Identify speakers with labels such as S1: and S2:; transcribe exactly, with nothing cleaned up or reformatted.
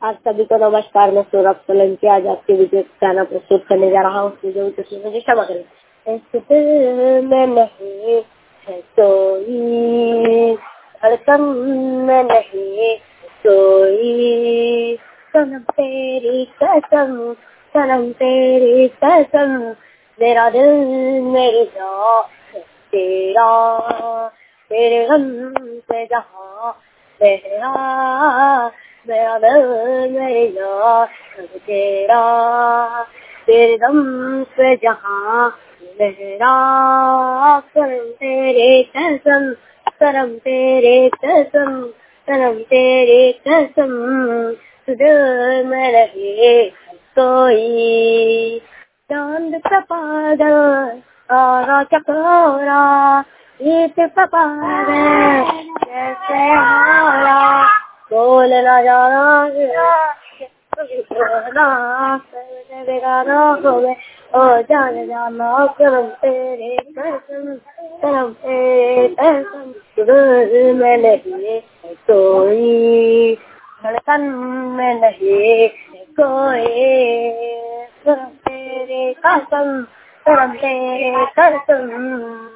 S1: आज सभी को नमस्कार। मैं सौरभ सोलंकी आज आपके वीडियो गाना प्रस्तुत करने जा रहा हूँ। जो मुझे क्षमा करें। इस दिल में नहीं है कोई धड़कन में नहीं कोई, सनम तेरी कसम सनम तेरी कसम, मेरा दिल मेरी जान तेरा, तेरे गम से जहाँ तेरा, मेरा दिल मेरी जान तेरा, तेरे दम से जहाँ मेरा, करम तेरे कसम करम तेरे कसम करम तेरे कसम, दिल में रहे कोई। चांद का पागल तारा चकोरा, ईद का पागल कैसे हारा, बोल न जाना बेगाना हो गए ओ जान जाना, करम तेरे कसम करम तेरे कसम, दिल में नहीं कोई धड़कन में नहीं कोई, करम तेरे कसम करम तेरे कसम।